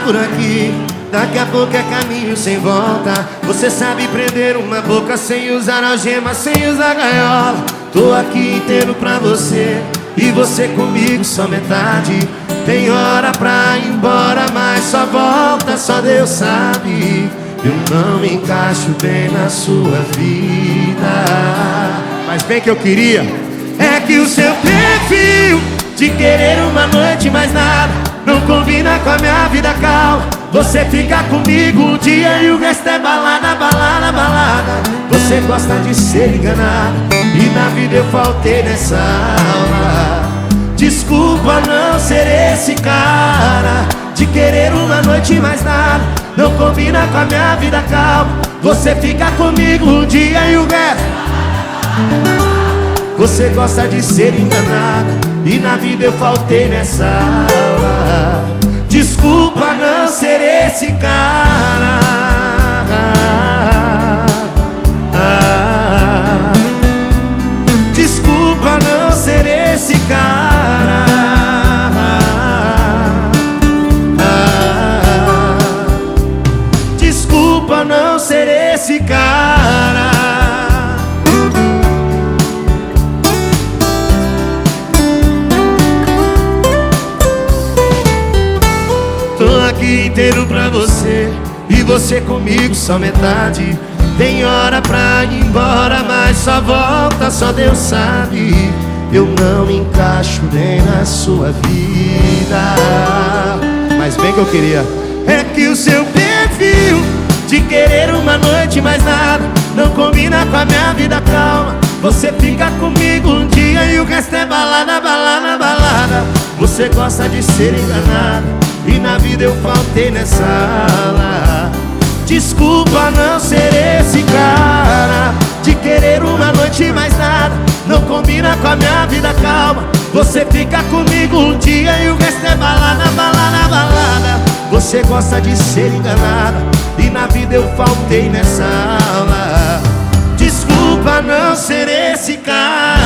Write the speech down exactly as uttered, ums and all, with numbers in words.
por aqui. Daqui a pouco é caminho sem volta. Você sabe prender uma boca sem usar algema, sem usar gaiola. Tô aqui inteiro pra você e você comigo só metade. Tem hora pra ir embora, mas só volta, só Deus sabe. Eu não me encaixo bem na sua vida, mas bem que eu queria. É que o seu perfil de querer uma noite mais nada não combina com a minha vida calma. Você fica comigo um dia e o resto é balada, balada, balada. Você gosta de ser enganada e na vida eu faltei nessa aula. Desculpa não ser esse cara de querer uma noite mais nada não combina com a minha vida calma. Você fica comigo um dia e o resto. Você gosta de ser enganada e na vida eu faltei nessa aula. Desculpa não ser esse cara. Desculpa não ser esse cara. Desculpa não ser esse cara. Tô aqui inteiro pra você e você comigo só metade. Tem hora pra ir embora, mas só volta, só Deus sabe. Eu não me encaixo bem na sua vida, mas bem que eu queria. É que o seu perfil de querer uma noite mais nada não combina com a minha vida calma. Você fica comigo um dia e o resto é balada, balada, balada. Você gosta de ser enganada e na vida eu faltei nessa aula. Desculpa não ser esse cara de querer uma noite mais nada não combina com a minha vida calma. Você fica comigo um dia e o resto é balada, balada, balada. Você gosta de ser enganada e na vida eu faltei nessa aula. Desculpa não ser esse cara.